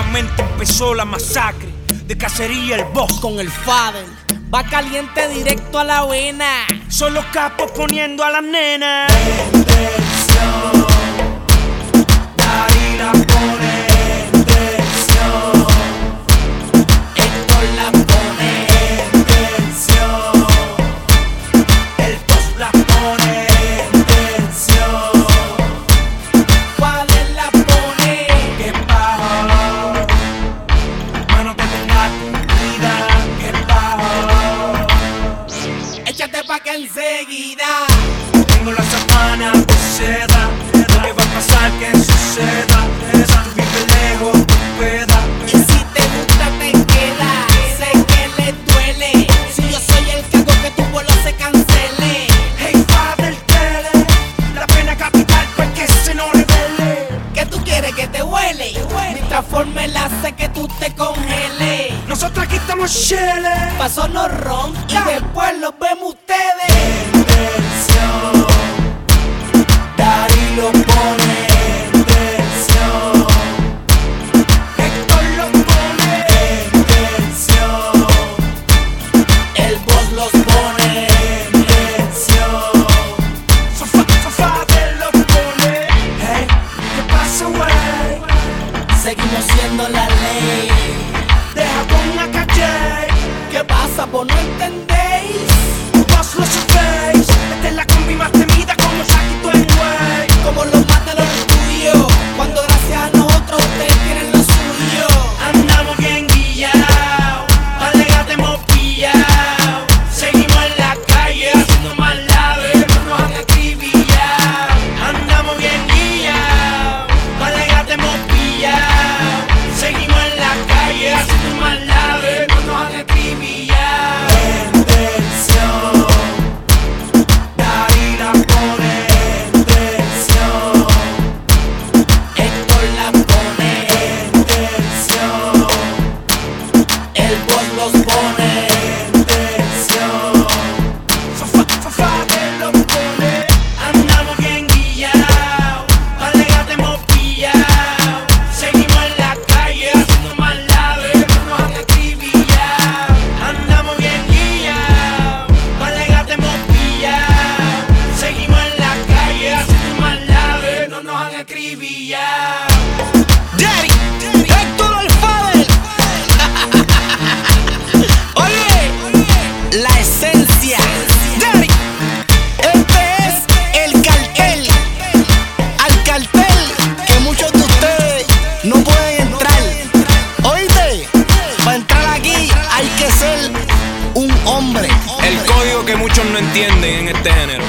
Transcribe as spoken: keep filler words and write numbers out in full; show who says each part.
Speaker 1: Nuevamente empezó la masacre de Cacería el Boss
Speaker 2: con el Fader. Va caliente directo a la vena.
Speaker 1: Son los capos poniendo a las nenas.
Speaker 3: Tensión, Dari la pone en tensión.
Speaker 2: Héctor la pone
Speaker 3: en tensión. El Boss la pone en tensión.
Speaker 2: Fader la pone.
Speaker 3: ¿Qué bajo? Mano te tenga vida. ¿Qué bajo?
Speaker 2: Échate pa' que enseguida
Speaker 3: Tengo la sabana de seda. Lo que va a pasar que suceda. Tú vives lejos, tú puedas.
Speaker 2: y si te gusta te queda. Sé que le duele. Si yo soy el que hago que tu vuelo se cancele.
Speaker 3: Hey, Fader Tele, la pena capital pues que se no revele.
Speaker 2: ¿Qué tú quieres que te huele? Mientras forme la hace que tú te congeles.
Speaker 3: Nosotros aquí estamos chile.
Speaker 2: Pasó los ron y después los vemos ustedes.
Speaker 3: En tensión, Dari lo pone en tensión. Héctor lo pone en tensión.
Speaker 2: El Boss los pone.
Speaker 3: En tensión. Fa- fa- Fader lo pone. Hey, ¿qué pasa, wey?
Speaker 2: Seguimos siendo la ley.
Speaker 3: Deja con la calle.
Speaker 2: ¿Qué pasa? ¿Vos no entendéis?
Speaker 3: Vos lo sabéis. Esta es la combi más temida como Saquito en wey.
Speaker 2: Como los mata los tuyos. Cuando gracias a nosotros ustedes tienen lo suyo.
Speaker 3: Andamos bien guillados, alegate hemos pillado. Seguimos en la calle haciendo maldades, no nos han acribillado. Andamos bien guillados, alegate hemos pillado. Seguimos en la calle haciendo maldades, no nos han acribillado. En tensión, Dari la pone en tensión.
Speaker 2: Héctor la pone.
Speaker 3: En tensión,
Speaker 2: El Boss los pone.
Speaker 3: en tensión. Fa- fa- fa- Fader lo pone. Andamos bien guillados, alegate hemos pillado. Seguimos en la calle haciendo maldades, no nos han acribillado. Andamos bien guillados, alegate hemos pillado. Seguimos en la calle haciendo maldades, no nos han acribillado.
Speaker 1: Dari, Héctor el Fader.
Speaker 2: Oye, la esencia.
Speaker 1: Dari,
Speaker 2: Este es el cartel. Al cartel que muchos de ustedes no pueden entrar. Oíste, para entrar aquí hay que ser un hombre.
Speaker 1: el código que muchos no entienden en este género.